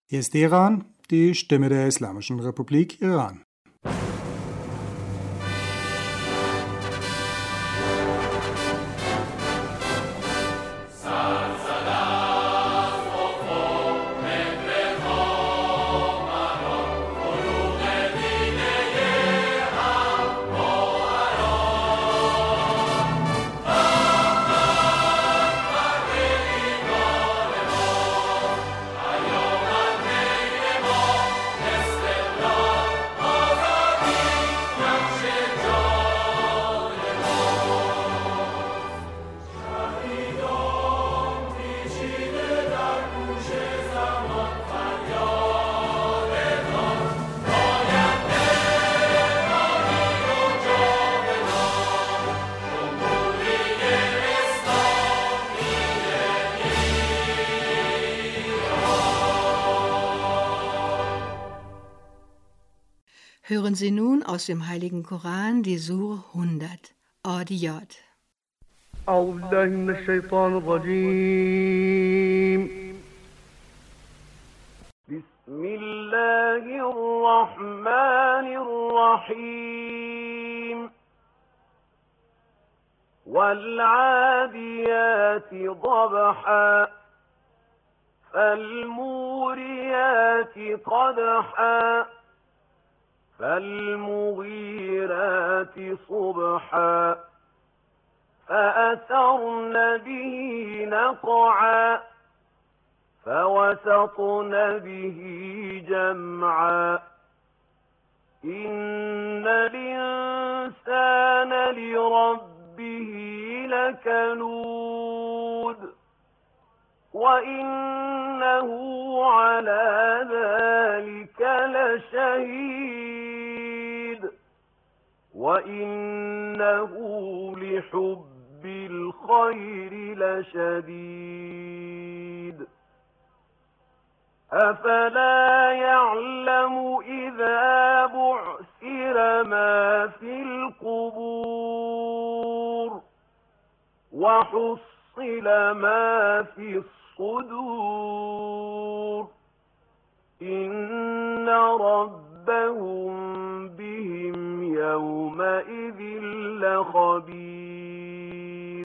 Hier ist Iran, die Stimme der Islamischen Republik Iran. Hören Sie nun aus dem Heiligen Koran die Sure 100, Adiyat. أعوذ بالله من الشيطان الرجيم بسم الله الرحمن الرحيم والعاديات ضبحا فالموريات قدحا فالمغيرات صبحا فأثرن به نقعا فوسطن به جمعا إن الإنسان لربه لكنود وإنه على ذلك لشهيد وإنه لحب الخير لشديد أفلا يعلم إذا بعثر ما في القبور وحصل ما في الصدور إن ربهم بهم يومئذ لخبير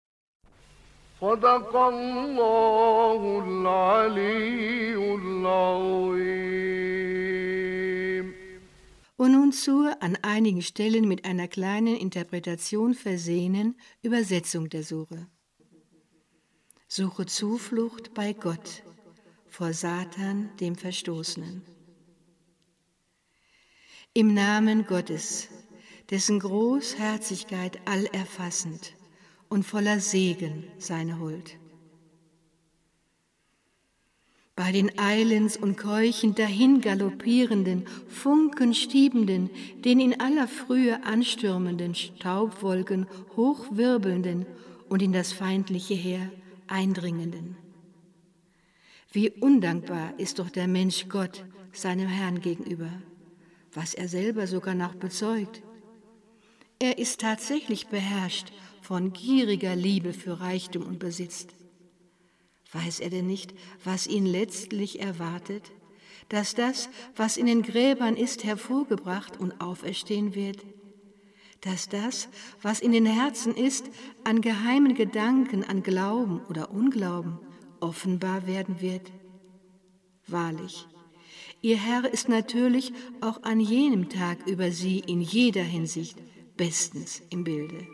صدق الله العلي العظيم. Und nun zur an einigen Stellen mit einer kleinen Interpretation versehenen Übersetzung der Sure. Suche Zuflucht bei Gott vor Satan, dem Verstoßenen. Im Namen Gottes, dessen Großherzigkeit allerfassend und voller Segen seine Huld. Bei den eilends und keuchend dahin galoppierenden, funkenstiebenden, den in aller Frühe anstürmenden Staubwolken hochwirbelnden und in das feindliche Heer eindringenden. Wie undankbar ist doch der Mensch Gott seinem Herrn gegenüber, was er selber sogar noch bezeugt. Er ist tatsächlich beherrscht von gieriger Liebe für Reichtum und Besitz. Weiß er denn nicht, was ihn letztlich erwartet, dass das, was in den Gräbern ist, hervorgebracht und auferstehen wird, dass das, was in den Herzen ist, an geheimen Gedanken, an Glauben oder Unglauben, offenbar werden wird? Wahrlich, ihr Herr ist natürlich auch an jenem Tag über sie in jeder Hinsicht bestens im Bilde.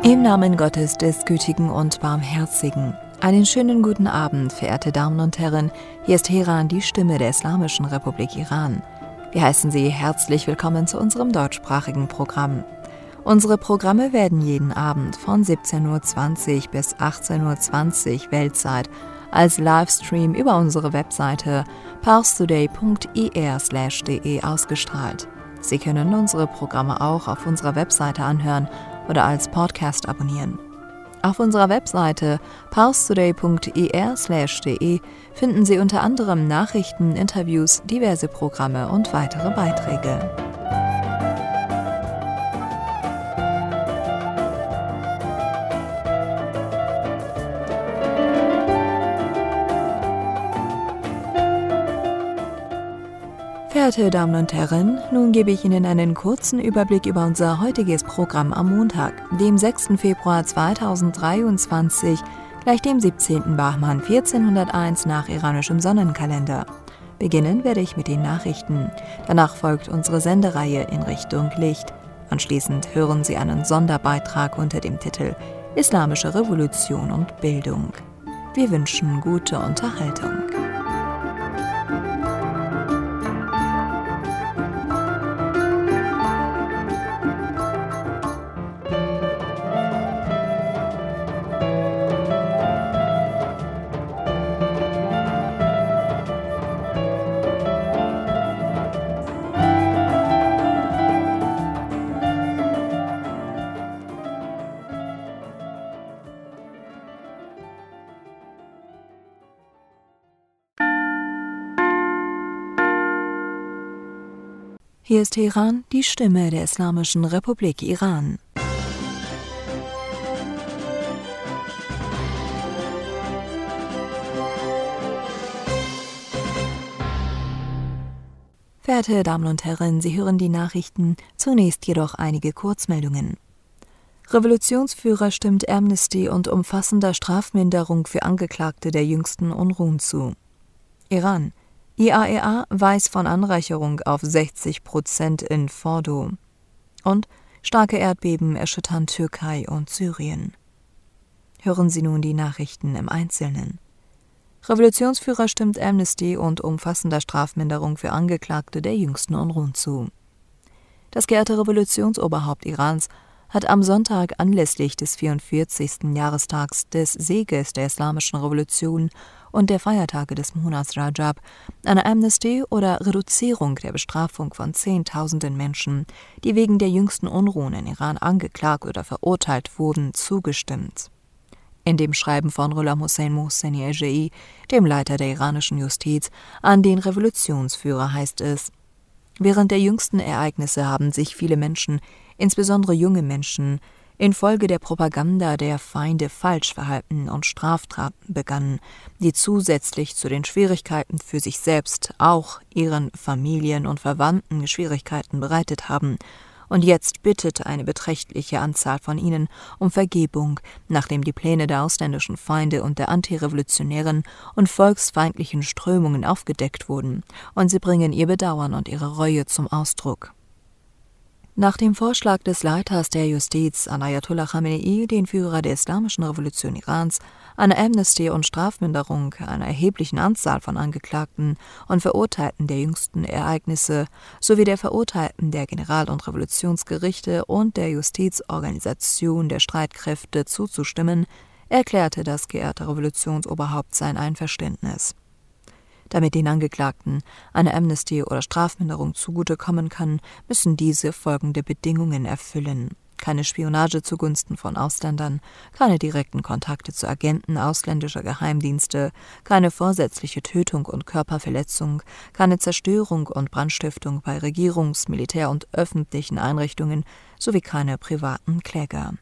Im Namen Gottes, des Gütigen und Barmherzigen. Einen schönen guten Abend, verehrte Damen und Herren. Hier ist Teheran, die Stimme der Islamischen Republik Iran. Wir heißen Sie herzlich willkommen zu unserem deutschsprachigen Programm. Unsere Programme werden jeden Abend von 17:20 Uhr bis 18:20 Uhr Weltzeit als Livestream über unsere Webseite parstoday.ir/de ausgestrahlt. Sie können unsere Programme auch auf unserer Webseite anhören oder als Podcast abonnieren. Auf unserer Webseite parstoday.ir/de finden Sie unter anderem Nachrichten, Interviews, diverse Programme und weitere Beiträge. Verehrte Damen und Herren, nun gebe ich Ihnen einen kurzen Überblick über unser heutiges Programm am Montag, dem 6. Februar 2023, gleich dem 17. Bahman 1401 nach iranischem Sonnenkalender. Beginnen werde ich mit den Nachrichten. Danach folgt unsere Sendereihe in Richtung Licht. Anschließend hören Sie einen Sonderbeitrag unter dem Titel Islamische Revolution und Bildung. Wir wünschen gute Unterhaltung. Hier ist Teheran, die Stimme der Islamischen Republik Iran. Verehrte Damen und Herren, Sie hören die Nachrichten, zunächst jedoch einige Kurzmeldungen. Revolutionsführer stimmt Amnesty und umfassender Strafminderung für Angeklagte der jüngsten Unruhen zu. Iran. IAEA weiß von Anreicherung auf 60% in Fordo. Und starke Erdbeben erschüttern Türkei und Syrien. Hören Sie nun die Nachrichten im Einzelnen. Revolutionsführer stimmt Amnesty und umfassender Strafminderung für Angeklagte der jüngsten Unruhen zu. Das geehrte Revolutionsoberhaupt Irans hat am Sonntag anlässlich des 44. Jahrestags des Sieges der Islamischen Revolution und der Feiertage des Monats Rajab eine Amnesty oder Reduzierung der Bestrafung von Zehntausenden Menschen, die wegen der jüngsten Unruhen in Iran angeklagt oder verurteilt wurden, zugestimmt. In dem Schreiben von Ghulam Hossein Mohseni Ejei, dem Leiter der iranischen Justiz, an den Revolutionsführer heißt es: Während der jüngsten Ereignisse haben sich viele Menschen, insbesondere junge Menschen, infolge der Propaganda der Feinde falsch verhalten und Straftaten begangen, die zusätzlich zu den Schwierigkeiten für sich selbst auch ihren Familien und Verwandten Schwierigkeiten bereitet haben. Und jetzt bittet eine beträchtliche Anzahl von ihnen um Vergebung, nachdem die Pläne der ausländischen Feinde und der antirevolutionären und volksfeindlichen Strömungen aufgedeckt wurden, und sie bringen ihr Bedauern und ihre Reue zum Ausdruck. Nach dem Vorschlag des Leiters der Justiz, Ayatollah Khamenei, den Führer der Islamischen Revolution Irans, eine Amnesty und Strafminderung einer erheblichen Anzahl von Angeklagten und Verurteilten der jüngsten Ereignisse sowie der Verurteilten der General- und Revolutionsgerichte und der Justizorganisation der Streitkräfte zuzustimmen, erklärte das geehrte Revolutionsoberhaupt sein Einverständnis. Damit den Angeklagten eine Amnesty oder Strafminderung zugutekommen kann, müssen diese folgende Bedingungen erfüllen: keine Spionage zugunsten von Ausländern, keine direkten Kontakte zu Agenten ausländischer Geheimdienste, keine vorsätzliche Tötung und Körperverletzung, keine Zerstörung und Brandstiftung bei Regierungs-, Militär- und öffentlichen Einrichtungen sowie keine privaten Kläger.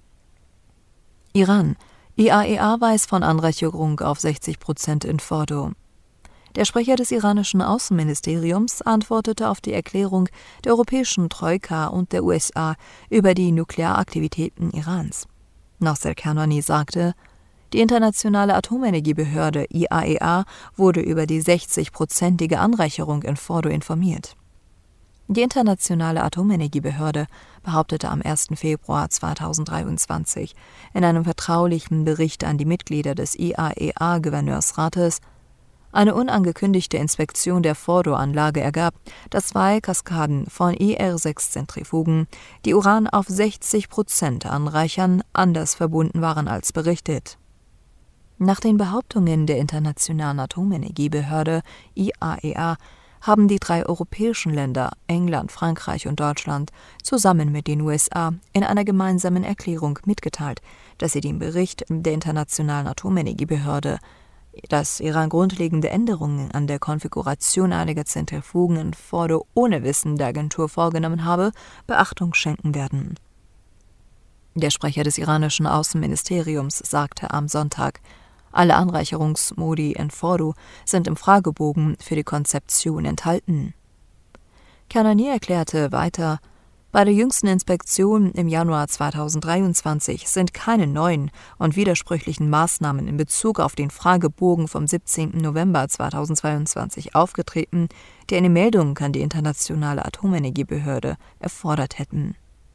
Iran. IAEA weiß von Anreicherung auf 60% in Fordo. Der Sprecher des iranischen Außenministeriums antwortete auf die Erklärung der europäischen Troika und der USA über die Nuklearaktivitäten Irans. Nasser Kanani sagte: Die internationale Atomenergiebehörde IAEA wurde über die 60-prozentige Anreicherung in Fordo informiert. Die Internationale Atomenergiebehörde behauptete am 1. Februar 2023 in einem vertraulichen Bericht an die Mitglieder des IAEA-Gouverneursrates, eine unangekündigte Inspektion der Fordo-Anlage ergab, dass 2 Kaskaden von IR-6-Zentrifugen, die Uran auf 60% anreichern, anders verbunden waren als berichtet. Nach den Behauptungen der Internationalen Atomenergiebehörde IAEA haben die 3 europäischen Länder, England, Frankreich und Deutschland, zusammen mit den USA in einer gemeinsamen Erklärung mitgeteilt, dass sie den Bericht der Internationalen Atomenergiebehörde, dass Iran grundlegende Änderungen an der Konfiguration einiger Zentrifugen in Fordo ohne Wissen der Agentur vorgenommen habe, Beachtung schenken werden. Der Sprecher des iranischen Außenministeriums sagte am Sonntag, alle Anreicherungsmodi in Fordo sind im Fragebogen für die Konzeption enthalten. Kanani erklärte weiter, bei der jüngsten Inspektion im Januar 2023 sind keine neuen und widersprüchlichen Maßnahmen in Bezug auf den Fragebogen vom 17. November 2022 aufgetreten, die eine Meldung an die Internationale Atomenergiebehörde erfordert hätten.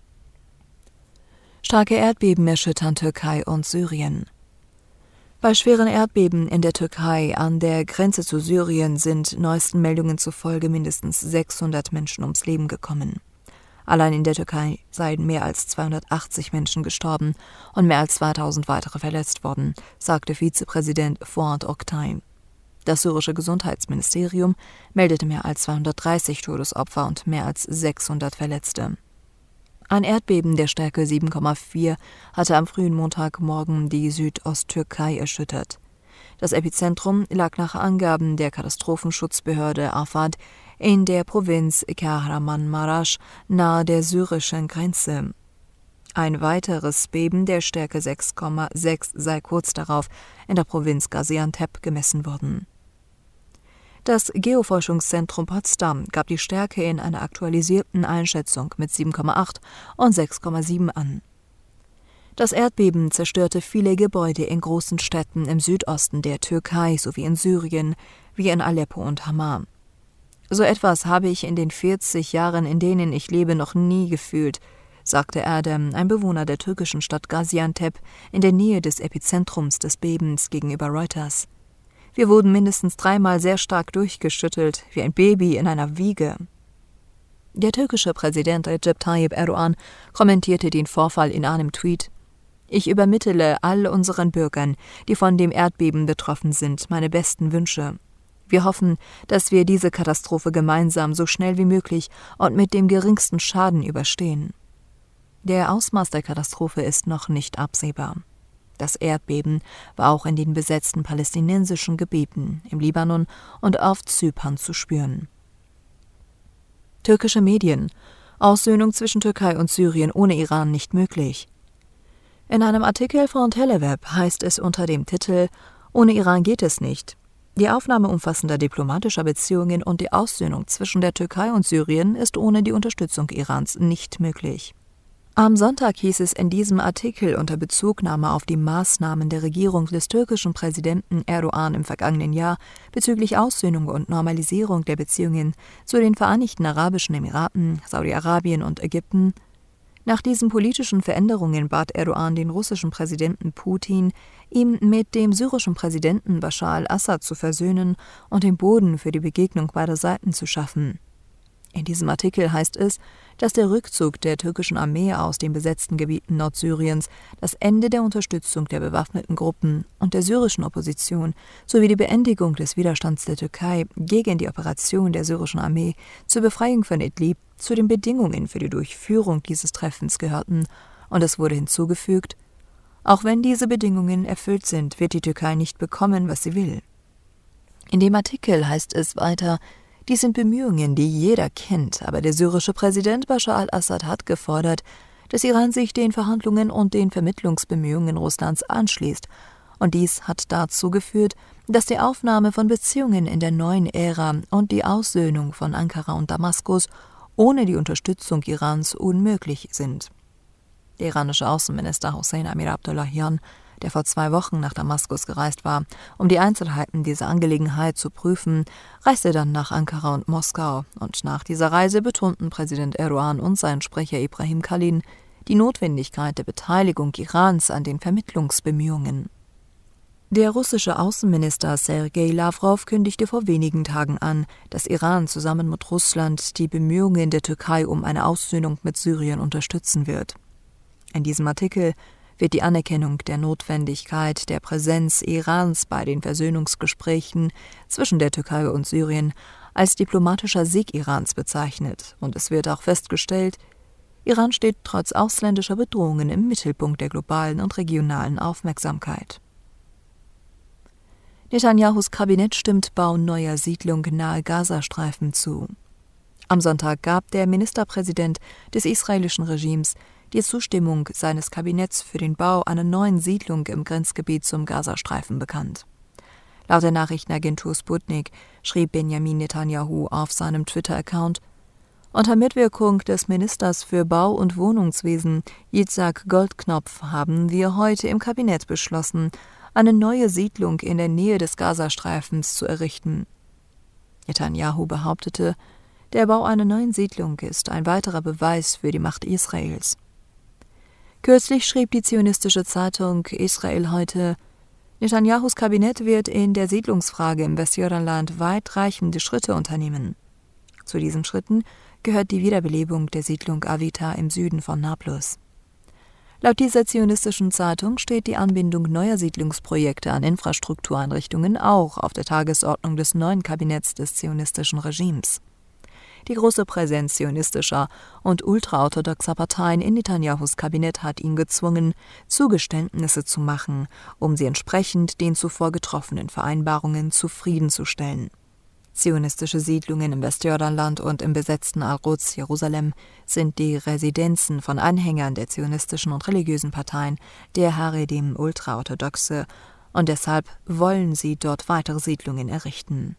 Starke Erdbeben erschüttern Türkei und Syrien. Bei schweren Erdbeben in der Türkei an der Grenze zu Syrien sind neuesten Meldungen zufolge mindestens 600 Menschen ums Leben gekommen. Allein in der Türkei seien mehr als 280 Menschen gestorben und mehr als 2000 weitere verletzt worden, sagte Vizepräsident Fuat Oktay. Das syrische Gesundheitsministerium meldete mehr als 230 Todesopfer und mehr als 600 Verletzte. Ein Erdbeben der Stärke 7,4 hatte am frühen Montagmorgen die Südosttürkei erschüttert. Das Epizentrum lag nach Angaben der Katastrophenschutzbehörde AFAD in der Provinz Kahramanmaraş nahe der syrischen Grenze. Ein weiteres Beben der Stärke 6,6 sei kurz darauf in der Provinz Gaziantep gemessen worden. Das Geoforschungszentrum Potsdam gab die Stärke in einer aktualisierten Einschätzung mit 7,8 und 6,7 an. Das Erdbeben zerstörte viele Gebäude in großen Städten im Südosten der Türkei sowie in Syrien, wie in Aleppo und Hama. So etwas habe ich in den 40 Jahren, in denen ich lebe, noch nie gefühlt, sagte Erdem, ein Bewohner der türkischen Stadt Gaziantep, in der Nähe des Epizentrums des Bebens gegenüber Reuters. Wir wurden mindestens 3-mal sehr stark durchgeschüttelt, wie ein Baby in einer Wiege. Der türkische Präsident Recep Tayyip Erdogan kommentierte den Vorfall in einem Tweet: Ich übermittele all unseren Bürgern, die von dem Erdbeben betroffen sind, meine besten Wünsche. Wir hoffen, dass wir diese Katastrophe gemeinsam so schnell wie möglich und mit dem geringsten Schaden überstehen. Der Ausmaß der Katastrophe ist noch nicht absehbar. Das Erdbeben war auch in den besetzten palästinensischen Gebieten, im Libanon und auf Zypern zu spüren. Türkische Medien: Aussöhnung zwischen Türkei und Syrien ohne Iran nicht möglich. In einem Artikel von Teleweb heißt es unter dem Titel »Ohne Iran geht es nicht«: Die Aufnahme umfassender diplomatischer Beziehungen und die Aussöhnung zwischen der Türkei und Syrien ist ohne die Unterstützung Irans nicht möglich. Am Sonntag hieß es in diesem Artikel unter Bezugnahme auf die Maßnahmen der Regierung des türkischen Präsidenten Erdogan im vergangenen Jahr bezüglich Aussöhnung und Normalisierung der Beziehungen zu den Vereinigten Arabischen Emiraten, Saudi-Arabien und Ägypten: Nach diesen politischen Veränderungen bat Erdogan den russischen Präsidenten Putin, ihm mit dem syrischen Präsidenten Bashar al-Assad zu versöhnen und den Boden für die Begegnung beider Seiten zu schaffen. In diesem Artikel heißt es, dass der Rückzug der türkischen Armee aus den besetzten Gebieten Nordsyriens, das Ende der Unterstützung der bewaffneten Gruppen und der syrischen Opposition sowie die Beendigung des Widerstands der Türkei gegen die Operation der syrischen Armee zur Befreiung von Idlib zu den Bedingungen für die Durchführung dieses Treffens gehörten, und es wurde hinzugefügt: Auch wenn diese Bedingungen erfüllt sind, wird die Türkei nicht bekommen, was sie will. In dem Artikel heißt es weiter: Dies sind Bemühungen, die jeder kennt, aber der syrische Präsident Bashar al-Assad hat gefordert, dass Iran sich den Verhandlungen und den Vermittlungsbemühungen Russlands anschließt, und dies hat dazu geführt, dass die Aufnahme von Beziehungen in der neuen Ära und die Aussöhnung von Ankara und Damaskus ohne die Unterstützung Irans unmöglich sind. Der iranische Außenminister Hossein Amir Abdollahian, der vor 2 Wochen nach Damaskus gereist war, um die Einzelheiten dieser Angelegenheit zu prüfen, reiste dann nach Ankara und Moskau. Und nach dieser Reise betonten Präsident Erdogan und sein Sprecher Ibrahim Kalin die Notwendigkeit der Beteiligung Irans an den Vermittlungsbemühungen. Der russische Außenminister Sergei Lavrov kündigte vor wenigen Tagen an, dass Iran zusammen mit Russland die Bemühungen der Türkei um eine Aussöhnung mit Syrien unterstützen wird. In diesem Artikel wird die Anerkennung der Notwendigkeit der Präsenz Irans bei den Versöhnungsgesprächen zwischen der Türkei und Syrien als diplomatischer Sieg Irans bezeichnet, und es wird auch festgestellt, Iran steht trotz ausländischer Bedrohungen im Mittelpunkt der globalen und regionalen Aufmerksamkeit. Netanyahus Kabinett stimmt Bau neuer Siedlung nahe Gazastreifen zu. Am Sonntag gab der Ministerpräsident des israelischen Regimes die Zustimmung seines Kabinetts für den Bau einer neuen Siedlung im Grenzgebiet zum Gazastreifen bekannt. Laut der Nachrichtenagentur Sputnik schrieb Benjamin Netanyahu auf seinem Twitter-Account: Unter Mitwirkung des Ministers für Bau- und Wohnungswesen Yitzhak Goldknopf haben wir heute im Kabinett beschlossen, eine neue Siedlung in der Nähe des Gazastreifens zu errichten. Netanyahu behauptete, der Bau einer neuen Siedlung ist ein weiterer Beweis für die Macht Israels. Kürzlich schrieb die zionistische Zeitung Israel heute: Netanyahus Kabinett wird in der Siedlungsfrage im Westjordanland weitreichende Schritte unternehmen. Zu diesen Schritten gehört die Wiederbelebung der Siedlung Avita im Süden von Nablus. Laut dieser zionistischen Zeitung steht die Anbindung neuer Siedlungsprojekte an Infrastruktureinrichtungen auch auf der Tagesordnung des neuen Kabinetts des zionistischen Regimes. Die große Präsenz zionistischer und ultraorthodoxer Parteien in Netanyahus Kabinett hat ihn gezwungen, Zugeständnisse zu machen, um sie entsprechend den zuvor getroffenen Vereinbarungen zufriedenzustellen. Zionistische Siedlungen im Westjordanland und im besetzten Al-Quds, Jerusalem, sind die Residenzen von Anhängern der zionistischen und religiösen Parteien, der Haredim ultraorthodoxe, und deshalb wollen sie dort weitere Siedlungen errichten.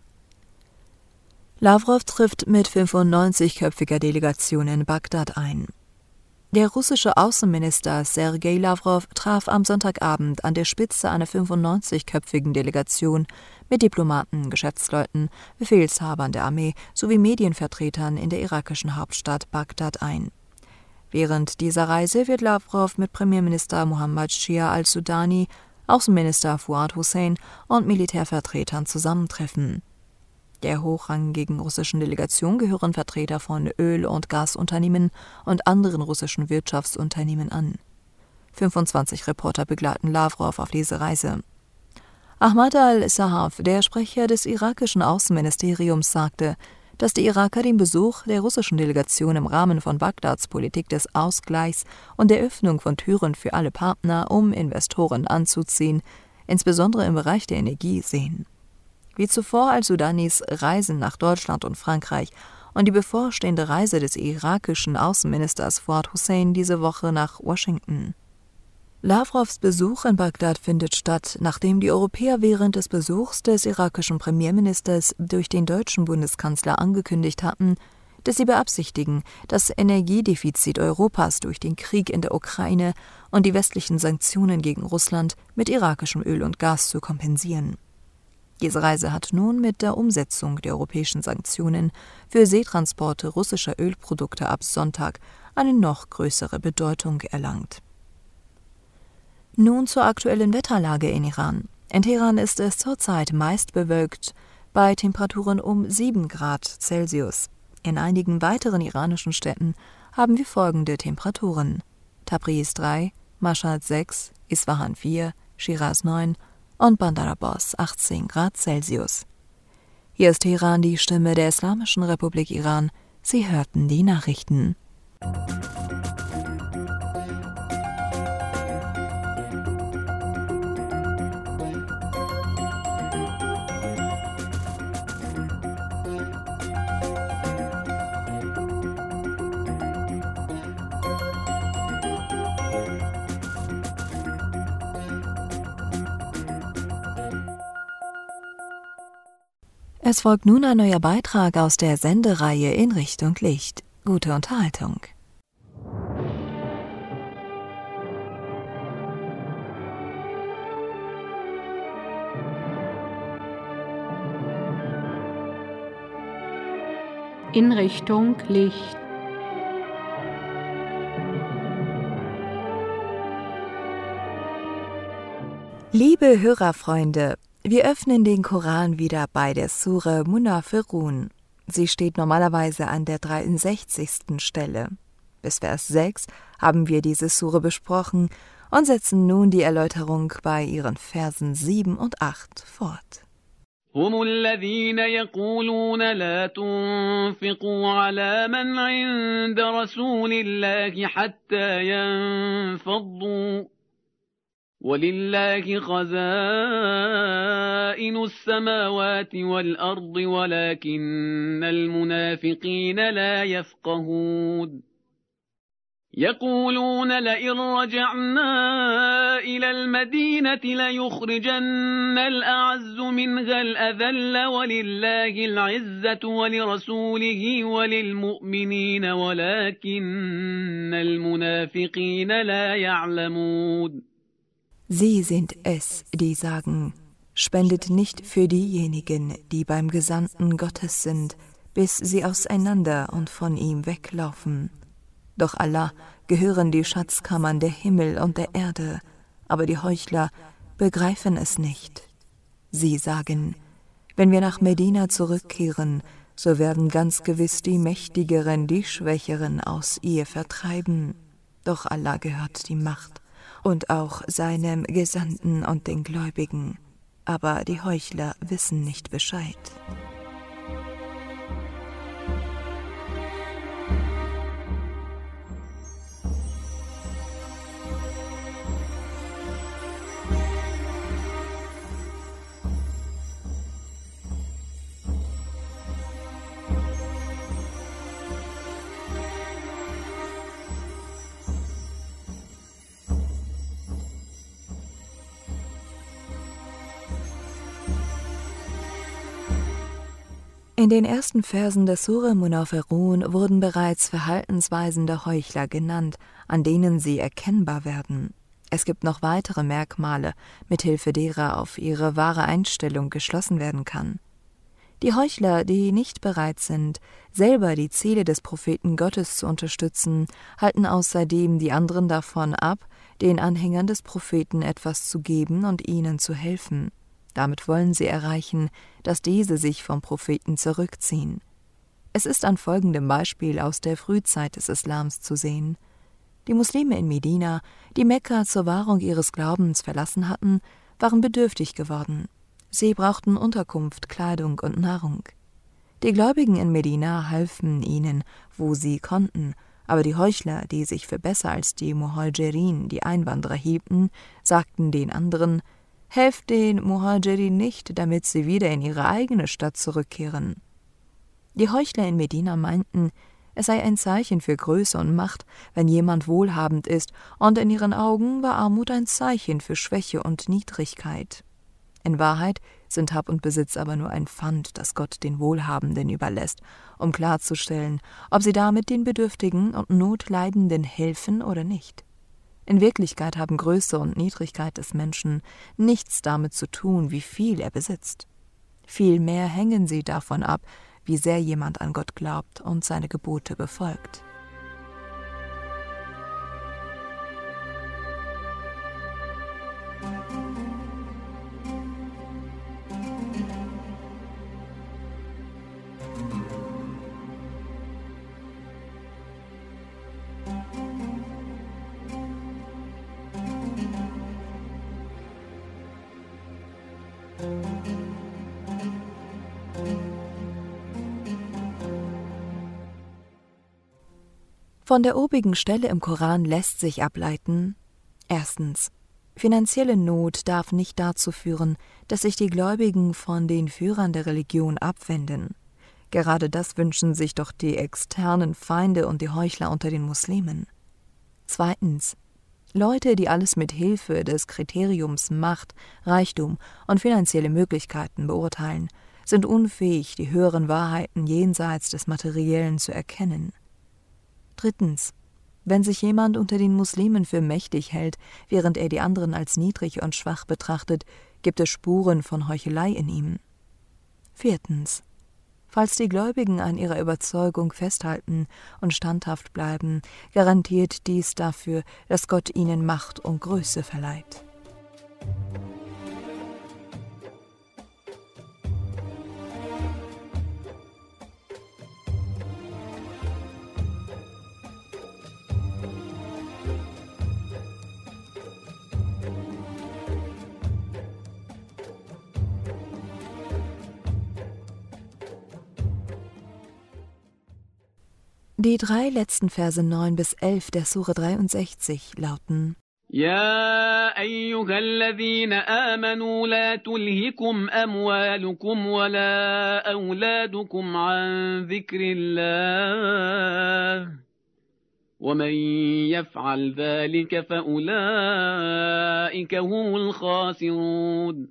Lavrov trifft mit 95-köpfiger Delegation in Bagdad ein. Der russische Außenminister Sergei Lavrov traf am Sonntagabend an der Spitze einer 95-köpfigen Delegation mit Diplomaten, Geschäftsleuten, Befehlshabern der Armee sowie Medienvertretern in der irakischen Hauptstadt Bagdad ein. Während dieser Reise wird Lavrov mit Premierminister Mohammad Shia al-Sudani, Außenminister Fuad Hussein und Militärvertretern zusammentreffen. Der hochrangigen russischen Delegation gehören Vertreter von Öl- und Gasunternehmen und anderen russischen Wirtschaftsunternehmen an. 25 Reporter begleiten Lavrov auf diese Reise. Ahmad al-Sahaf, der Sprecher des irakischen Außenministeriums, sagte, dass die Iraker den Besuch der russischen Delegation im Rahmen von Bagdads Politik des Ausgleichs und der Öffnung von Türen für alle Partner, um Investoren anzuziehen, insbesondere im Bereich der Energie, sehen. Wie zuvor al-Sudanis Reisen nach Deutschland und Frankreich und die bevorstehende Reise des irakischen Außenministers Fuad Hussein diese Woche nach Washington. Lavrovs Besuch in Bagdad findet statt, nachdem die Europäer während des Besuchs des irakischen Premierministers durch den deutschen Bundeskanzler angekündigt hatten, dass sie beabsichtigen, das Energiedefizit Europas durch den Krieg in der Ukraine und die westlichen Sanktionen gegen Russland mit irakischem Öl und Gas zu kompensieren. Diese Reise hat nun mit der Umsetzung der europäischen Sanktionen für Seetransporte russischer Ölprodukte ab Sonntag eine noch größere Bedeutung erlangt. Nun zur aktuellen Wetterlage in Iran. In Teheran ist es zurzeit meist bewölkt, bei Temperaturen um 7 Grad Celsius. In einigen weiteren iranischen Städten haben wir folgende Temperaturen: Tabriz 3, Mashhad 6, Isfahan 4, Shiraz 9 und Bandar Abbas 18 Grad Celsius. Hier ist Teheran, die Stimme der Islamischen Republik Iran. Sie hörten die Nachrichten. Es folgt nun ein neuer Beitrag aus der Sendereihe In Richtung Licht. Gute Unterhaltung. in Richtung Licht. Liebe Hörerfreunde, wir öffnen den Koran wieder bei der Sure Munafiqun. Sie steht normalerweise an der 63. Stelle. Bis Vers 6 haben wir diese Sure besprochen und setzen nun die Erläuterung bei ihren Versen 7 und 8 fort. هم الذين يقولون لا تنفقوا على من عند رسول الله حتى ينفضوا ولله خزائن السماوات والأرض ولكن المنافقين لا يفقهون يقولون لئن رجعنا إلى المدينة ليخرجن الأعز منها الأذل ولله العزة ولرسوله وللمؤمنين ولكن المنافقين لا يعلمون. Sie sind es, die sagen, spendet nicht für diejenigen, die beim Gesandten Gottes sind, bis sie auseinander und von ihm weglaufen. Doch Allah gehören die Schatzkammern der Himmel und der Erde, aber die Heuchler begreifen es nicht. Sie sagen, wenn wir nach Medina zurückkehren, so werden ganz gewiss die Mächtigeren die Schwächeren aus ihr vertreiben. Doch Allah gehört die Macht und auch seinem Gesandten und den Gläubigen, aber die Heuchler wissen nicht Bescheid. In den ersten Versen der Sure Munafiqun wurden bereits Verhaltensweisen der Heuchler genannt, an denen sie erkennbar werden. Es gibt noch weitere Merkmale, mithilfe derer auf ihre wahre Einstellung geschlossen werden kann. Die Heuchler, die nicht bereit sind, selber die Ziele des Propheten Gottes zu unterstützen, halten außerdem die anderen davon ab, den Anhängern des Propheten etwas zu geben und ihnen zu helfen. Damit wollen sie erreichen, dass diese sich vom Propheten zurückziehen. Es ist an folgendem Beispiel aus der Frühzeit des Islams zu sehen. Die Muslime in Medina, die Mekka zur Wahrung ihres Glaubens verlassen hatten, waren bedürftig geworden. Sie brauchten Unterkunft, Kleidung und Nahrung. Die Gläubigen in Medina halfen ihnen, wo sie konnten, aber die Heuchler, die sich für besser als die Muhajirin, die Einwanderer, hielten, sagten den anderen: Helft den Muhajirin nicht, damit sie wieder in ihre eigene Stadt zurückkehren. Die Heuchler in Medina meinten, es sei ein Zeichen für Größe und Macht, wenn jemand wohlhabend ist, und in ihren Augen war Armut ein Zeichen für Schwäche und Niedrigkeit. In Wahrheit sind Hab und Besitz aber nur ein Pfand, das Gott den Wohlhabenden überlässt, um klarzustellen, ob sie damit den Bedürftigen und Notleidenden helfen oder nicht. In Wirklichkeit haben Größe und Niedrigkeit des Menschen nichts damit zu tun, wie viel er besitzt. Vielmehr hängen sie davon ab, wie sehr jemand an Gott glaubt und seine Gebote befolgt. Von der obigen Stelle im Koran lässt sich ableiten: Erstens, finanzielle Not darf nicht dazu führen, dass sich die Gläubigen von den Führern der Religion abwenden. Gerade das wünschen sich doch die externen Feinde und die Heuchler unter den Muslimen. Zweitens, Leute, die alles mit Hilfe des Kriteriums Macht, Reichtum und finanzielle Möglichkeiten beurteilen, sind unfähig, die höheren Wahrheiten jenseits des Materiellen zu erkennen. Drittens, wenn sich jemand unter den Muslimen für mächtig hält, während er die anderen als niedrig und schwach betrachtet, gibt es Spuren von Heuchelei in ihm. Viertens, Falls die Gläubigen an ihrer Überzeugung festhalten und standhaft bleiben, garantiert dies dafür, dass Gott ihnen Macht und Größe verleiht. Die 3 letzten Verse 9 bis 11 der Sure 63 lauten: يا أيها الذين آمنوا لا تلهكم أموالكم ولا أولادكم عن ذكر الله ومن يفعل ذلك فأولئك هم الخاسرون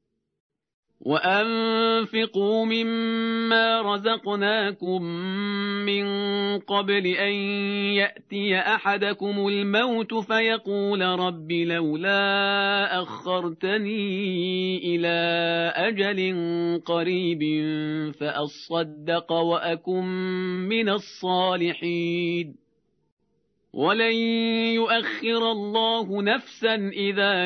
وأنفقوا مما رزقناكم من قبل أن يأتي أحدكم الموت فيقول رب لولا أخرتني إلى أجل قريب فأصدق وأكن من الصالحين ولن يؤخر الله نفسا إذا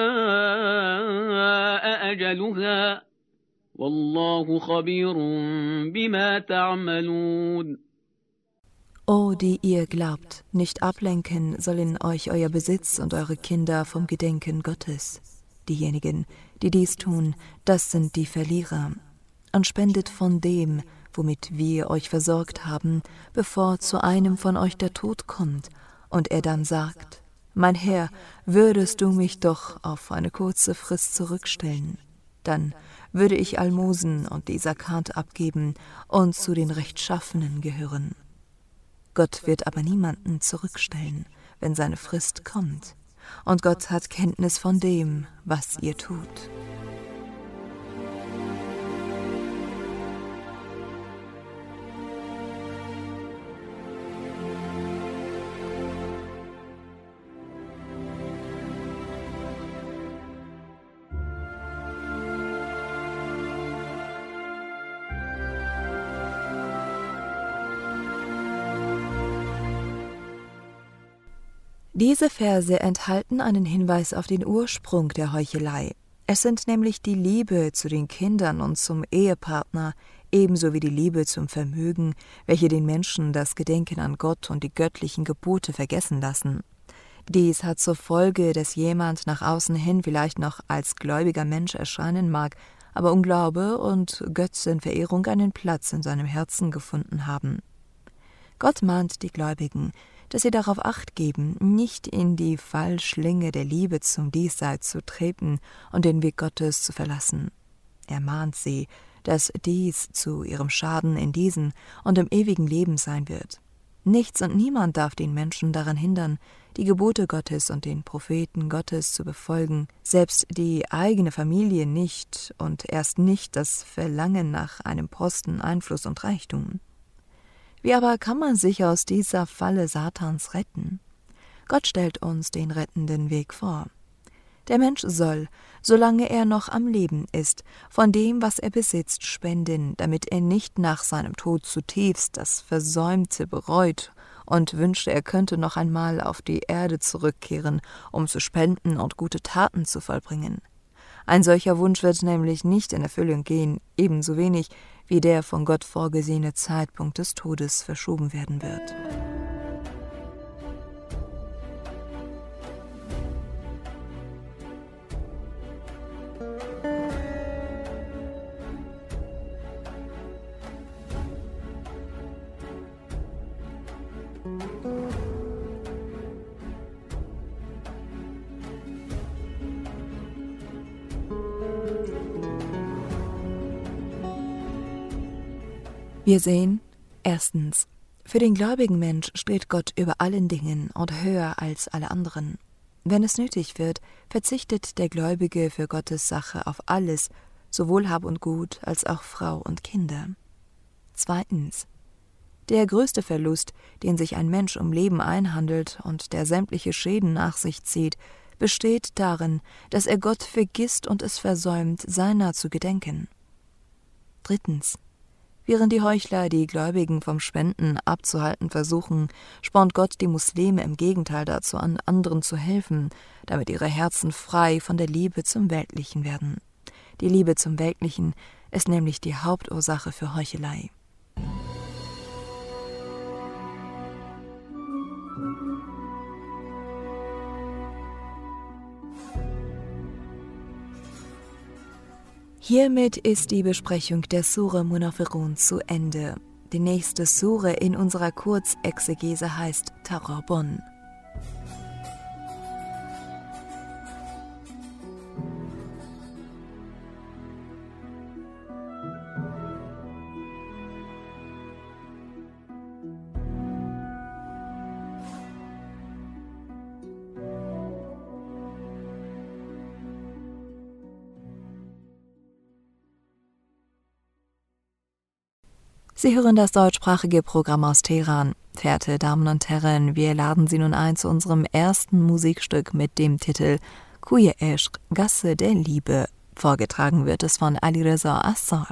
جاء أجلها والله خبير بما تعملون. O, die ihr glaubt, nicht ablenken sollen euch euer Besitz und eure Kinder vom Gedenken Gottes. Diejenigen, die dies tun, das sind die Verlierer. Und spendet von dem, womit wir euch versorgt haben, bevor zu einem von euch der Tod kommt und er dann sagt: Mein Herr, würdest du mich doch auf eine kurze Frist zurückstellen? Dann würde ich Almosen und die Zakat abgeben und zu den Rechtschaffenen gehören. Gott wird aber niemanden zurückstellen, wenn seine Frist kommt. Und Gott hat Kenntnis von dem, was ihr tut. Diese Verse enthalten einen Hinweis auf den Ursprung der Heuchelei. Es sind nämlich die Liebe zu den Kindern und zum Ehepartner, ebenso wie die Liebe zum Vermögen, welche den Menschen das Gedenken an Gott und die göttlichen Gebote vergessen lassen. Dies hat zur Folge, dass jemand nach außen hin vielleicht noch als gläubiger Mensch erscheinen mag, aber Unglaube und Götzenverehrung einen Platz in seinem Herzen gefunden haben. Gott mahnt die Gläubigen, dass sie darauf Acht geben, nicht in die Fallschlinge der Liebe zum Diesseits zu treten und den Weg Gottes zu verlassen. Er mahnt sie, dass dies zu ihrem Schaden in diesem und im ewigen Leben sein wird. Nichts und niemand darf den Menschen daran hindern, die Gebote Gottes und den Propheten Gottes zu befolgen, selbst die eigene Familie nicht und erst nicht das Verlangen nach einem Posten, Einfluss und Reichtum. Wie aber kann man sich aus dieser Falle Satans retten? Gott stellt uns den rettenden Weg vor. Der Mensch soll, solange er noch am Leben ist, von dem, was er besitzt, spenden, damit er nicht nach seinem Tod zutiefst das Versäumte bereut und wünschte, er könnte noch einmal auf die Erde zurückkehren, um zu spenden und gute Taten zu vollbringen. Ein solcher Wunsch wird nämlich nicht in Erfüllung gehen, ebenso wenig wie der von Gott vorgesehene Zeitpunkt des Todes verschoben werden wird. Wir sehen, erstens, für den gläubigen Mensch steht Gott über allen Dingen und höher als alle anderen. Wenn es nötig wird, verzichtet der Gläubige für Gottes Sache auf alles, sowohl Hab und Gut als auch Frau und Kinder. Zweitens, der größte Verlust, den sich ein Mensch um Leben einhandelt und der sämtliche Schäden nach sich zieht, besteht darin, dass er Gott vergisst und es versäumt, seiner zu gedenken. Drittens, Während die Heuchler die Gläubigen vom Spenden abzuhalten versuchen, spornt Gott die Muslime im Gegenteil dazu an, anderen zu helfen, damit ihre Herzen frei von der Liebe zum Weltlichen werden. Die Liebe zum Weltlichen ist nämlich die Hauptursache für Heuchelei. Hiermit ist die Besprechung der Sure Munafiqun zu Ende. Die nächste Sure in unserer Kurzexegese heißt Taghabun. Sie hören das deutschsprachige Programm aus Teheran. Verehrte Damen und Herren, wir laden Sie nun ein zu unserem ersten Musikstück mit dem Titel Kuye Ishq, Gasse der Liebe. Vorgetragen wird es von Alireza Assar.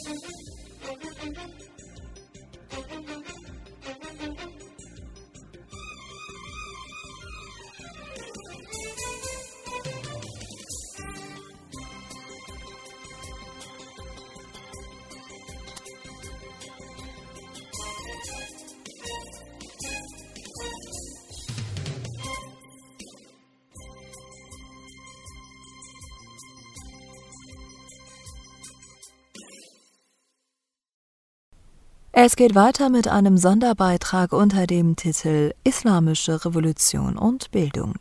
Es geht weiter mit einem Sonderbeitrag unter dem Titel Islamische Revolution und Bildung.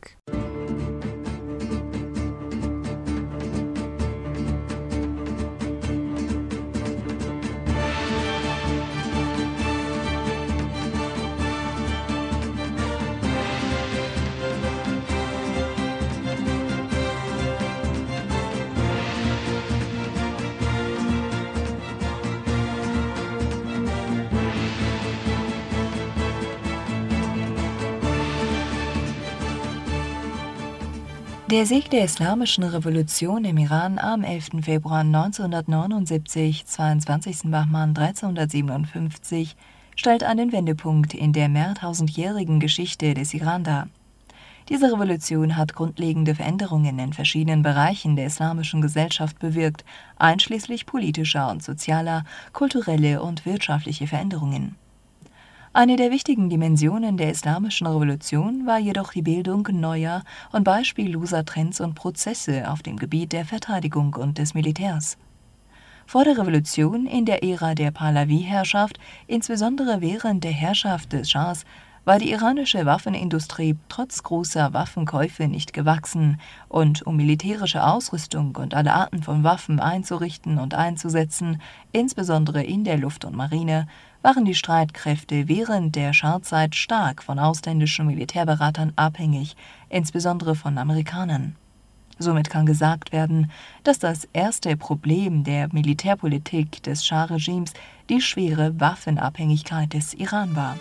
Der Sieg der Islamischen Revolution im Iran am 11. Februar 1979, 22. Bahman 1357, stellt einen Wendepunkt in der mehrtausendjährigen Geschichte des Iran dar. Diese Revolution hat grundlegende Veränderungen in verschiedenen Bereichen der islamischen Gesellschaft bewirkt, einschließlich politischer und sozialer, kulturelle und wirtschaftliche Veränderungen. Eine der wichtigen Dimensionen der Islamischen Revolution war jedoch die Bildung neuer und beispielloser Trends und Prozesse auf dem Gebiet der Verteidigung und des Militärs. Vor der Revolution, in der Ära der Pahlavi-Herrschaft, insbesondere während der Herrschaft des Schahs, war die iranische Waffenindustrie trotz großer Waffenkäufe nicht gewachsen, und um militärische Ausrüstung und alle Arten von Waffen einzurichten und einzusetzen, insbesondere in der Luft- und Marine, waren die Streitkräfte während der Schahzeit stark von ausländischen Militärberatern abhängig, insbesondere von Amerikanern. Somit kann gesagt werden, dass das erste Problem der Militärpolitik des Schah-Regimes die schwere Waffenabhängigkeit des Iran war.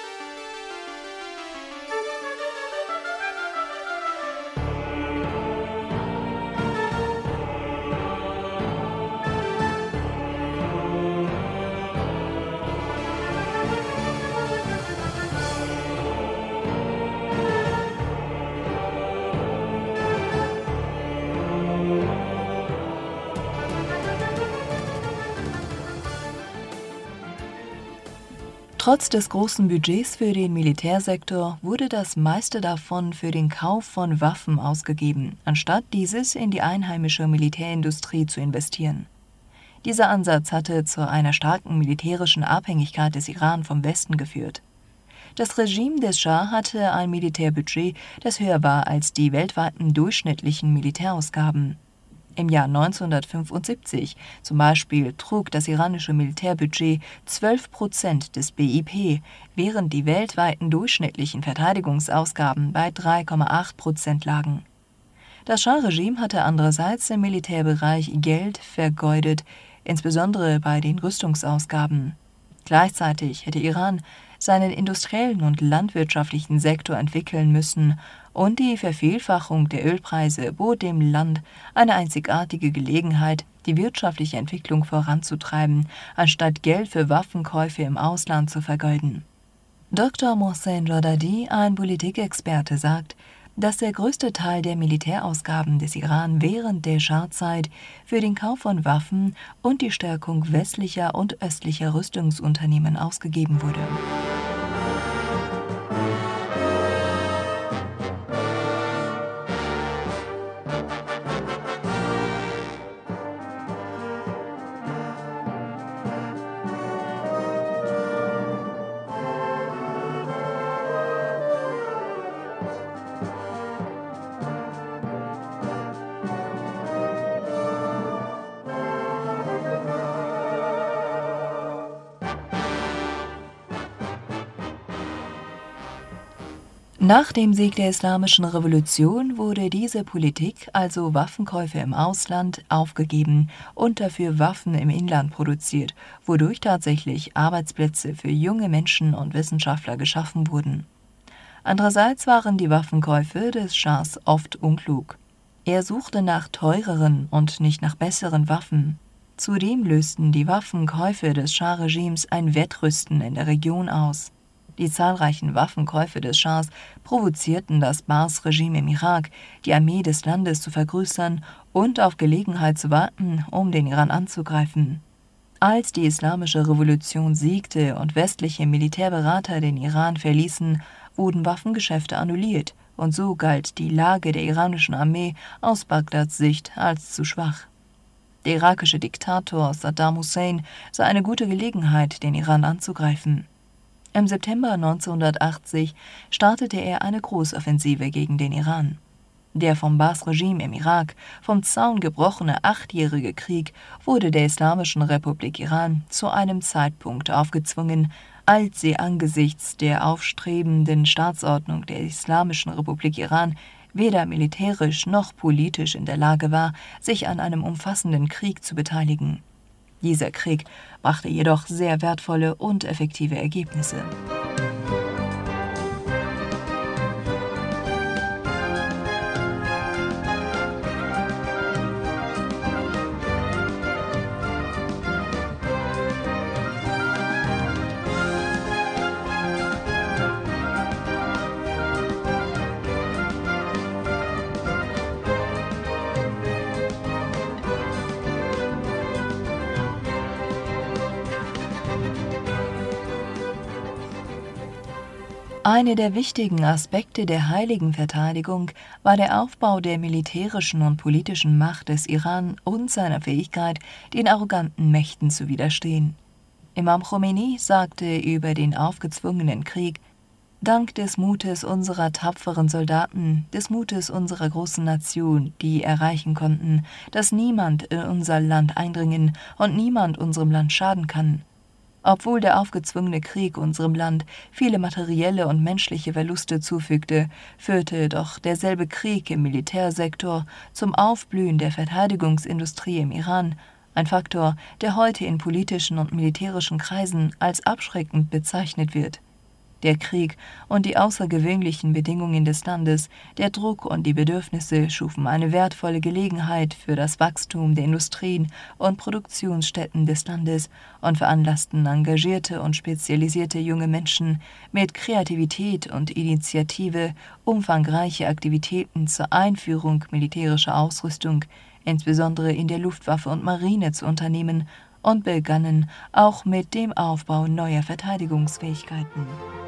Trotz des großen Budgets für den Militärsektor wurde das meiste davon für den Kauf von Waffen ausgegeben, anstatt dieses in die einheimische Militärindustrie zu investieren. Dieser Ansatz hatte zu einer starken militärischen Abhängigkeit des Iran vom Westen geführt. Das Regime des Schah hatte ein Militärbudget, das höher war als die weltweiten durchschnittlichen Militärausgaben. Im Jahr 1975 zum Beispiel trug das iranische Militärbudget 12% des BIP, während die weltweiten durchschnittlichen Verteidigungsausgaben bei 3,8% lagen. Das Schah-Regime hatte andererseits im Militärbereich Geld vergeudet, insbesondere bei den Rüstungsausgaben. Gleichzeitig hätte Iran seinen industriellen und landwirtschaftlichen Sektor entwickeln müssen, und die Vervielfachung der Ölpreise bot dem Land eine einzigartige Gelegenheit, die wirtschaftliche Entwicklung voranzutreiben, anstatt Geld für Waffenkäufe im Ausland zu vergeuden. Dr. Mohsen Jodadi, ein Politikexperte, sagt, dass der größte Teil der Militärausgaben des Iran während der Schahzeit für den Kauf von Waffen und die Stärkung westlicher und östlicher Rüstungsunternehmen ausgegeben wurde. Nach dem Sieg der Islamischen Revolution wurde diese Politik, also Waffenkäufe im Ausland, aufgegeben und dafür Waffen im Inland produziert, wodurch tatsächlich Arbeitsplätze für junge Menschen und Wissenschaftler geschaffen wurden. Andererseits waren die Waffenkäufe des Schahs oft unklug. Er suchte nach teureren und nicht nach besseren Waffen. Zudem lösten die Waffenkäufe des Schah-Regimes ein Wettrüsten in der Region aus. Die zahlreichen Waffenkäufe des Schahs provozierten das Baas-Regime im Irak, die Armee des Landes zu vergrößern und auf Gelegenheit zu warten, um den Iran anzugreifen. Als die Islamische Revolution siegte und westliche Militärberater den Iran verließen, wurden Waffengeschäfte annulliert und so galt die Lage der iranischen Armee aus Bagdads Sicht als zu schwach. Der irakische Diktator Saddam Hussein sah eine gute Gelegenheit, den Iran anzugreifen. Im September 1980 startete er eine Großoffensive gegen den Iran. Der vom Baas-Regime im Irak vom Zaun gebrochene 8-jährige Krieg wurde der Islamischen Republik Iran zu einem Zeitpunkt aufgezwungen, als sie angesichts der aufstrebenden Staatsordnung der Islamischen Republik Iran weder militärisch noch politisch in der Lage war, sich an einem umfassenden Krieg zu beteiligen. Dieser Krieg brachte jedoch sehr wertvolle und effektive Ergebnisse. Eine der wichtigen Aspekte der heiligen Verteidigung war der Aufbau der militärischen und politischen Macht des Iran und seiner Fähigkeit, den arroganten Mächten zu widerstehen. Imam Khomeini sagte über den aufgezwungenen Krieg: Dank des Mutes unserer tapferen Soldaten, des Mutes unserer großen Nation, die erreichen konnten, dass niemand in unser Land eindringen und niemand unserem Land schaden kann. Obwohl der aufgezwungene Krieg unserem Land viele materielle und menschliche Verluste zufügte, führte doch derselbe Krieg im Militärsektor zum Aufblühen der Verteidigungsindustrie im Iran, ein Faktor, der heute in politischen und militärischen Kreisen als abschreckend bezeichnet wird. Der Krieg und die außergewöhnlichen Bedingungen des Landes, der Druck und die Bedürfnisse schufen eine wertvolle Gelegenheit für das Wachstum der Industrien und Produktionsstätten des Landes und veranlassten engagierte und spezialisierte junge Menschen mit Kreativität und Initiative umfangreiche Aktivitäten zur Einführung militärischer Ausrüstung, insbesondere in der Luftwaffe und Marine, zu unternehmen und begannen auch mit dem Aufbau neuer Verteidigungsfähigkeiten.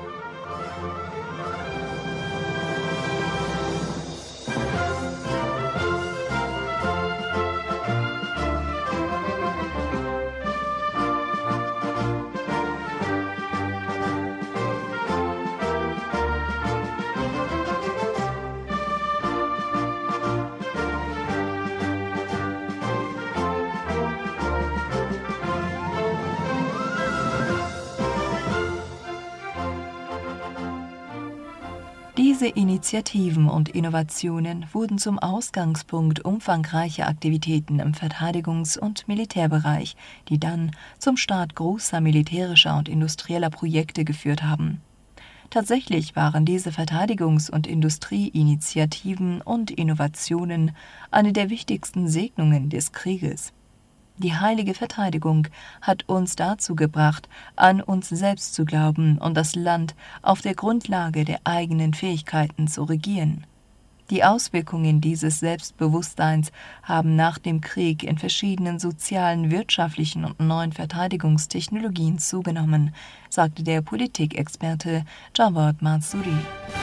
Diese Initiativen und Innovationen wurden zum Ausgangspunkt umfangreicher Aktivitäten im Verteidigungs- und Militärbereich, die dann zum Start großer militärischer und industrieller Projekte geführt haben. Tatsächlich waren diese Verteidigungs- und Industrieinitiativen und Innovationen eine der wichtigsten Segnungen des Krieges. Die heilige Verteidigung hat uns dazu gebracht, an uns selbst zu glauben und das Land auf der Grundlage der eigenen Fähigkeiten zu regieren. Die Auswirkungen dieses Selbstbewusstseins haben nach dem Krieg in verschiedenen sozialen, wirtschaftlichen und neuen Verteidigungstechnologien zugenommen, sagte der Politikexperte Jawad Mansouri.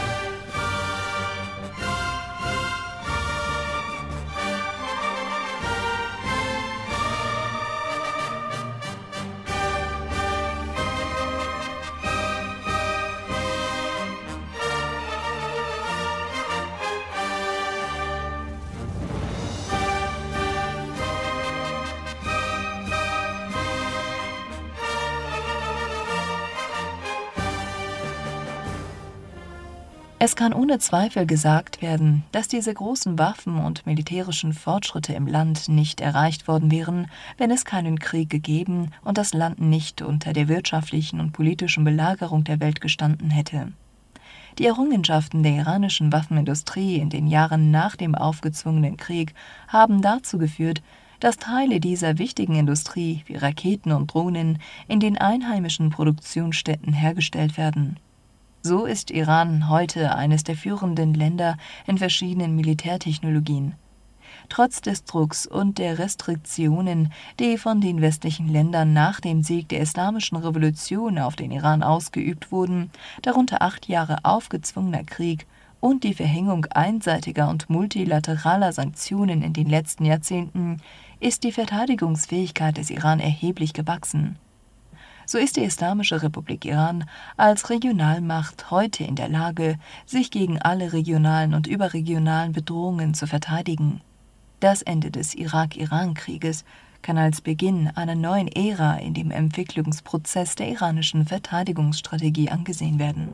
Es kann ohne Zweifel gesagt werden, dass diese großen Waffen- und militärischen Fortschritte im Land nicht erreicht worden wären, wenn es keinen Krieg gegeben und das Land nicht unter der wirtschaftlichen und politischen Belagerung der Welt gestanden hätte. Die Errungenschaften der iranischen Waffenindustrie in den Jahren nach dem aufgezwungenen Krieg haben dazu geführt, dass Teile dieser wichtigen Industrie wie Raketen und Drohnen in den einheimischen Produktionsstätten hergestellt werden. So ist Iran heute eines der führenden Länder in verschiedenen Militärtechnologien. Trotz des Drucks und der Restriktionen, die von den westlichen Ländern nach dem Sieg der Islamischen Revolution auf den Iran ausgeübt wurden, darunter 8 Jahre aufgezwungener Krieg und die Verhängung einseitiger und multilateraler Sanktionen in den letzten Jahrzehnten, ist die Verteidigungsfähigkeit des Iran erheblich gewachsen. So ist die Islamische Republik Iran als Regionalmacht heute in der Lage, sich gegen alle regionalen und überregionalen Bedrohungen zu verteidigen. Das Ende des Irak-Iran-Krieges kann als Beginn einer neuen Ära in dem Entwicklungsprozess der iranischen Verteidigungsstrategie angesehen werden.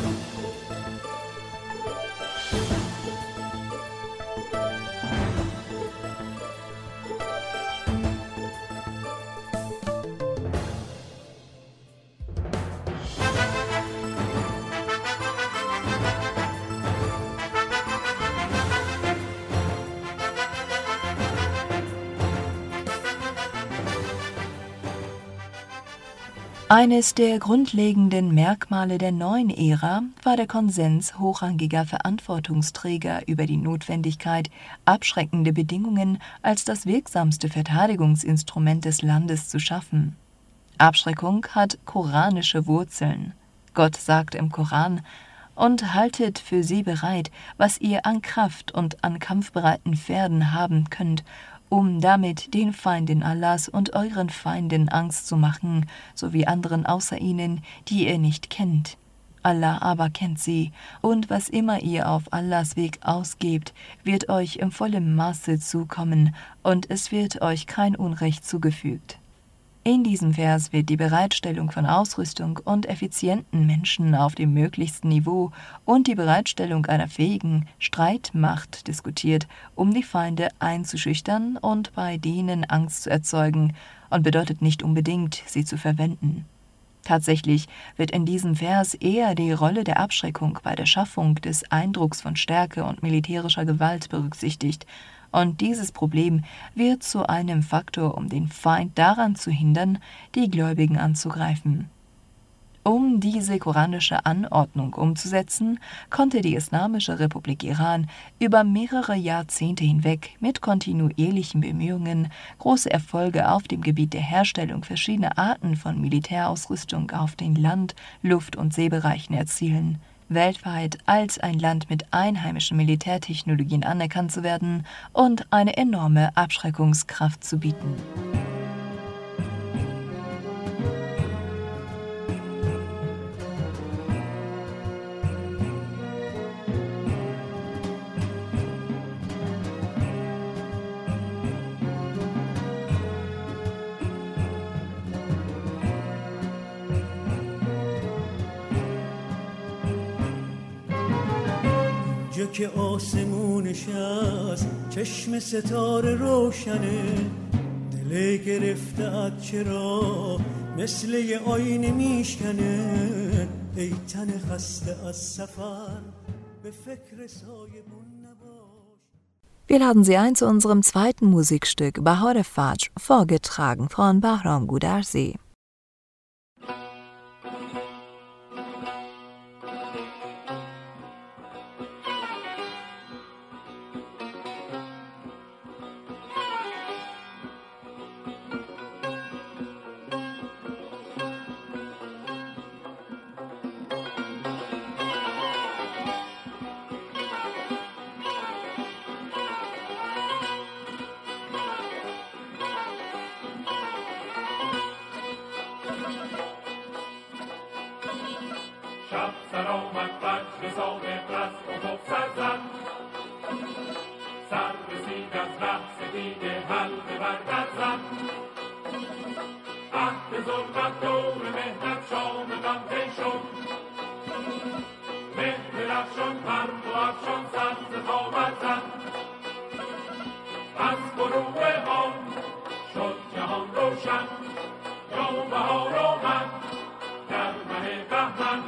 Eines der grundlegenden Merkmale der neuen Ära war der Konsens hochrangiger Verantwortungsträger über die Notwendigkeit, abschreckende Bedingungen als das wirksamste Verteidigungsinstrument des Landes zu schaffen. Abschreckung hat koranische Wurzeln. Gott sagt im Koran: „Und haltet für sie bereit, was ihr an Kraft und an kampfbereiten Pferden haben könnt, um damit den Feinden Allahs und euren Feinden Angst zu machen, sowie anderen außer ihnen, die ihr nicht kennt. Allah aber kennt sie, und was immer ihr auf Allahs Weg ausgebt, wird euch im vollen Maße zukommen, und es wird euch kein Unrecht zugefügt." In diesem Vers wird die Bereitstellung von Ausrüstung und effizienten Menschen auf dem möglichsten Niveau und die Bereitstellung einer fähigen Streitmacht diskutiert, um die Feinde einzuschüchtern und bei denen Angst zu erzeugen, und bedeutet nicht unbedingt, sie zu verwenden. Tatsächlich wird in diesem Vers eher die Rolle der Abschreckung bei der Schaffung des Eindrucks von Stärke und militärischer Gewalt berücksichtigt, und dieses Problem wird zu einem Faktor, um den Feind daran zu hindern, die Gläubigen anzugreifen. Um diese koranische Anordnung umzusetzen, konnte die Islamische Republik Iran über mehrere Jahrzehnte hinweg mit kontinuierlichen Bemühungen große Erfolge auf dem Gebiet der Herstellung verschiedener Arten von Militärausrüstung auf den Land-, Luft- und Seebereichen erzielen, weltweit als ein Land mit einheimischen Militärtechnologien anerkannt zu werden und eine enorme Abschreckungskraft zu bieten. جو که آسمونش از چشم ستاره روشنه دل گرفته‌ات چرا مثل یه آینه میشکنه ای تن خسته از سفر به فکر سایبون نباش. Wir laden Sie ein zu unserem zweiten Musikstück Bahar Fajr, vorgetragen von Bahram Gudarzi. شب سر آمد فجر صادق رست و خب سر زد سر رسید از رقص دیده حلقه بر در زد عهد ظلمت دور مهنت شام غم طی شد مهر درفشان پرد و افشان سر ز خوابت زد از غروب آن شد جهان روشن یوم بهار آمد در مه بهمن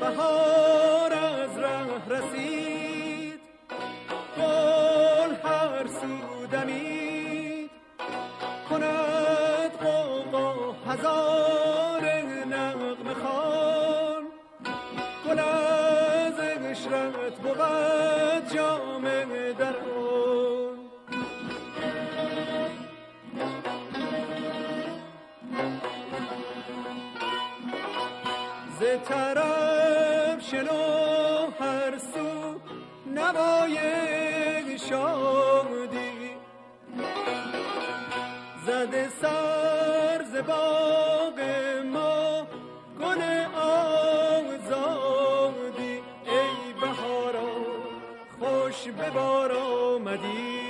بهار از ره رسید، گل هر سو دمید، کند غوغا هزار نغمه خوان، گل از عشرت بود جام درون. ز طرب شنو هر سو نوای شادی، زده سر ز باغ ما گل آزادی، ای بهارا خوش به بار آمدی.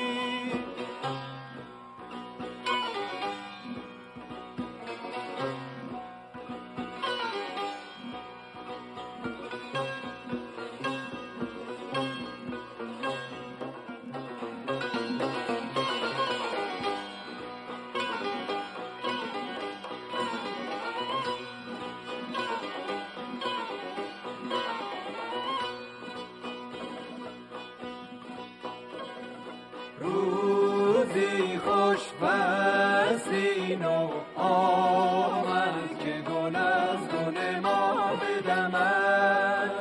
روزی خوش فصلی نو آمد که گل از گل ما بدمد،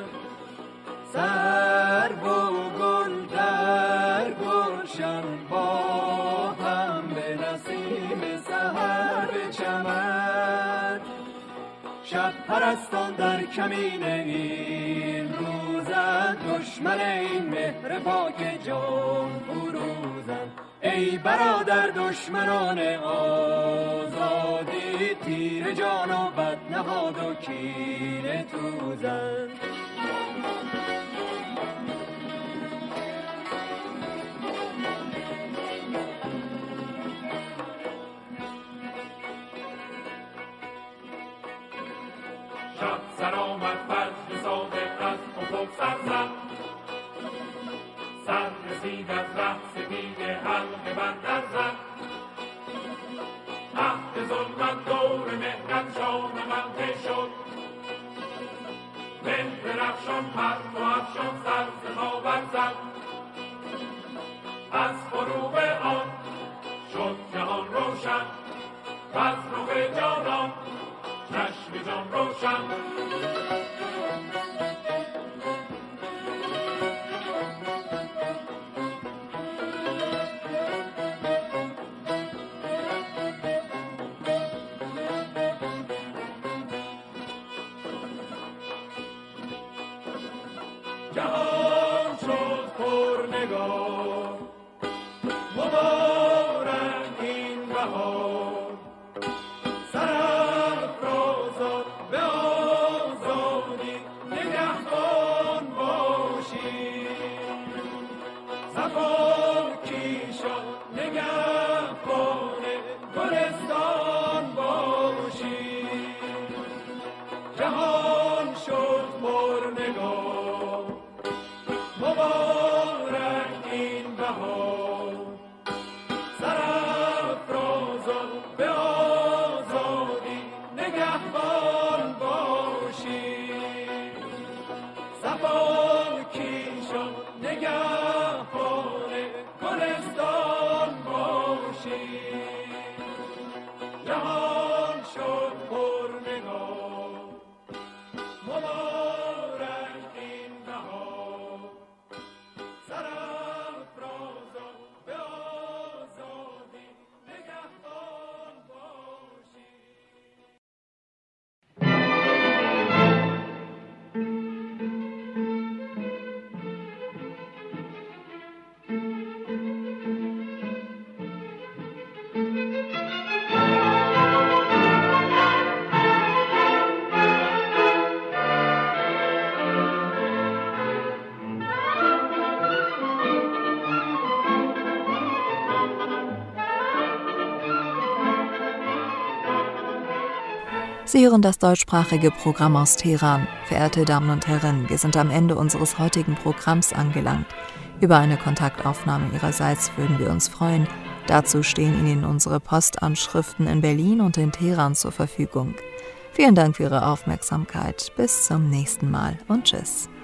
سرو و گل در گلشن با هم به نسیم سحر بچمد. شب پرستان در کمین این روزند، دشمن این مهر پاک جان فروزند. ای برادر دشمنان آزادی، تیر جان و بد نهاد و کینه توزند. شب سر آمد فجر صادق از افق سر زد، سر رسید از ره سپید حلقه بندر زد. عهد ظلمت دور مهرت شامخنده شد، مهر رخشان پرت و افشان سر ز خاور زد. از فروغ آن شد جهان روشن، وز رخ جانان چشم جان روشن. جهان شد پرنگار، مبارک این بهار، سرافرازان به آزادی نگهبان باشی. صفا کیشان نگهبان گلستان باشی. جهان شد پرنگار، مبارک این بهار، سرافرازان به آزادی نگهبان باشی. صفا کیشان نگهبان گلستان باشی. جهان شد پرنگار، مبارک این بهار، سرافرازان به آزادی نگهبان باشی. Sie hören das deutschsprachige Programm aus Teheran. Verehrte Damen und Herren, wir sind am Ende unseres heutigen Programms angelangt. Über eine Kontaktaufnahme Ihrerseits würden wir uns freuen. Dazu stehen Ihnen unsere Postanschriften in Berlin und in Teheran zur Verfügung. Vielen Dank für Ihre Aufmerksamkeit. Bis zum nächsten Mal und tschüss.